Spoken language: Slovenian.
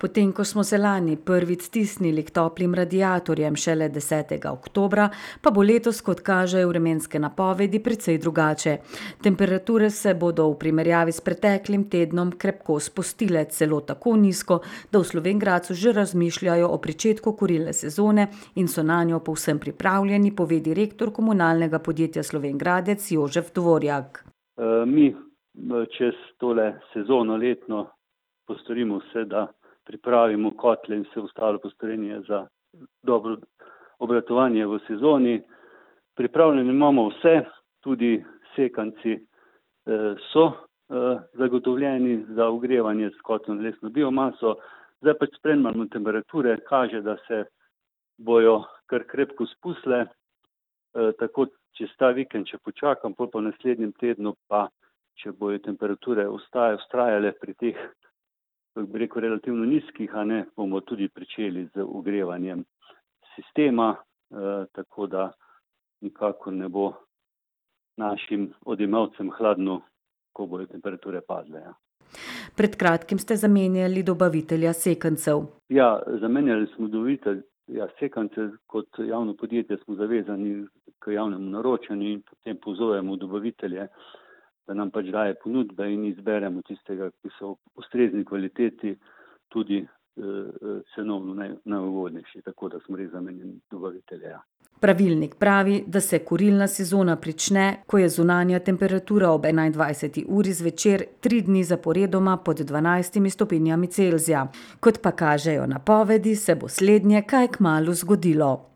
Potem, ko smo se lani prvič stisnili k toplim radiatorjem šele 10. oktobra, pa bo letos, kot kažejo vremenske napovedi, precej drugače. Temperature se bodo v primerjavi s preteklim tednom krepko spustile, celo tako nizko, da v Slovenj Gradcu že razmišljajo o pričetku kurilne sezone in so nanjo povsem pripravljeni, pove direktor komunalnega podjetja Slovenj Gradec Jožef Dvorjak. Mi čez tole sezono letno postorimo vse, da pripravimo kotle in vse ostalo postorjenje za dobro obratovanje v sezoni. Pripravljeni imamo vse, tudi sekanci so zagotovljeni za ogrevanje s kotlom z lesno biomaso. Zdaj pač spremljamo temperature, kaže, da se bojo kar krepko spustile, tako čez ta vikend, če počakam, po naslednjem tednu pa, če bojo temperature vztrajale pri teh, bi rekel, relativno nizkih, bomo tudi pričeli z ogrevanjem sistema, tako da nikakor ne bo našim odjemalcem hladno, ko bojo temperature padle. Ja. Pred kratkim ste zamenjali dobavitelja sekancev. Ja, zamenjali smo dobavitelja sekance, kot javno podjetje smo zavezani k javnemu naročanju in potem pozovemo dobavitelje, da nam pač daje ponudbe in izberemo tistega, ki so v ustrezni kvaliteti, tudi cenovno najugodnejši, tako da smo res zamenjali dobavitelje. Ja. Pravilnik pravi, da se kurilna sezona prične, ko je zunanja temperatura ob 21. uri zvečer 3 dni zaporedoma pod 12 stopinjami Celzija. Kot pa kažejo napovedi, se bo slednje kaj kmalu zgodilo.